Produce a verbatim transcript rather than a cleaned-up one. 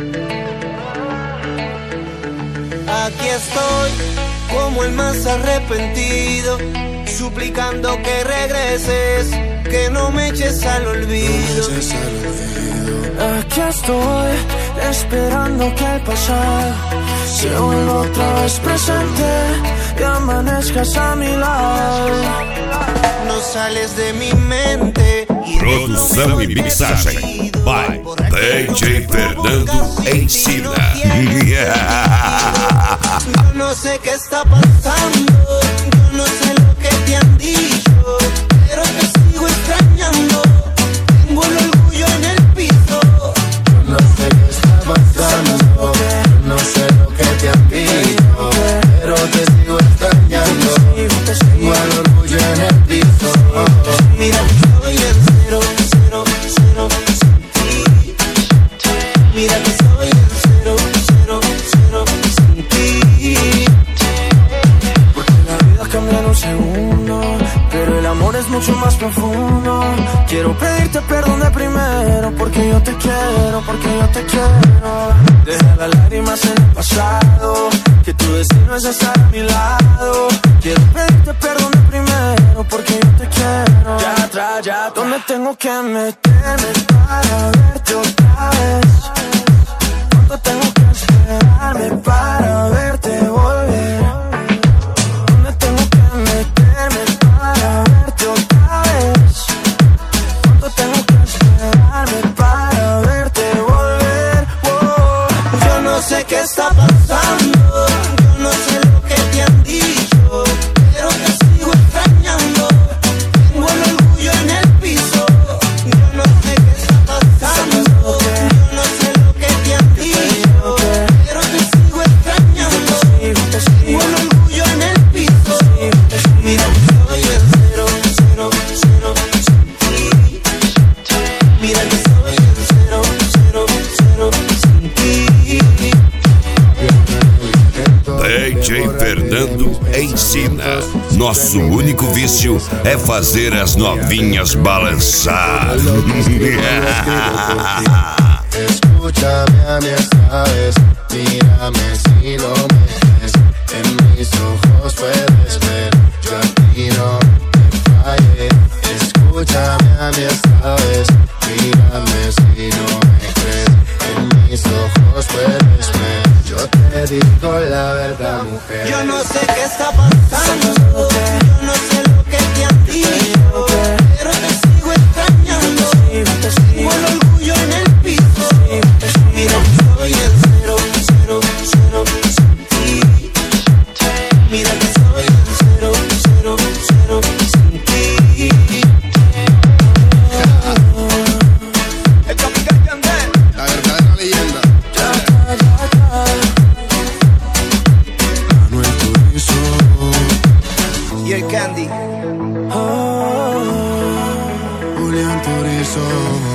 Aquí estoy, como el más arrepentido, suplicando que regreses, que no me eches al olvido. Aquí estoy, esperando que el pasado se vuelva otra vez presente y amanezcas a mi lado. No sales de mi mente. Produção e mixagem by D J Fernando Ensina. Yo no sé qué está pasando, yo no sé lo que te han dicho, pero te sigo extrañando. Tengo el orgullo en el piso. Yo no sé qué está pasando, yo no sé lo que te han dicho, pero te sigo extrañando. Tengo el orgullo en el piso. Mira que soy el cero, cero, cero sin ti. Mira que soy el cero, cero, cero sin ti. Porque la vida cambia en un segundo, pero el amor es mucho más profundo. Quiero pedirte perdón de primero, porque yo te quiero, porque yo te quiero. Deja las lágrimas en el pasado, que tu destino es estar a mi lado. Quiero pedirte perdón de primero, porque yo te quiero. Ya atrás, ya atrás. ¿Dónde tengo que meterme para verte otra vez? ¿Cuánto tengo que esperarme para verte volver? ¿Dónde tengo que meterme para verte otra vez? ¿Cuánto tengo que esperarme para verte volver? Oh. Yo no sé qué está pasando, yo no sé lo que te han dicho, pero te sigo extrañando. Tengo el orgullo en el piso. Yo no sé qué está pasando, yo no sé lo que te han dicho, pero te sigo extrañando. Tengo el orgullo en el piso. Mira que soy el cero, cero, cero sin ti. Mira que soy el cero, cero, cero sin ti. D J Fernando Ensina. Nosso único vício é fazer as novinhas balançar. Escúchame a mí esta vez, mírame si lo metes. En mis ojos puedes ver, yo a ti no te fallé. Escúchame a mí esta vez, mírame si no me crees. En mis ojos puedes ver, yo te digo la verdad, mujer. Yo no sé qué está pasando, yo no sé lo que te han dicho, pero te sigo extrañando. Tengo el orgullo en el piso. Mira que soy el cero, cero, cero sin ti. Mira que soy el cero, cero, cero sin ti. El Capitán Yandel, la verdadera leyenda. Manuel Turizo Y el Candy. Oh. Julián Turizo.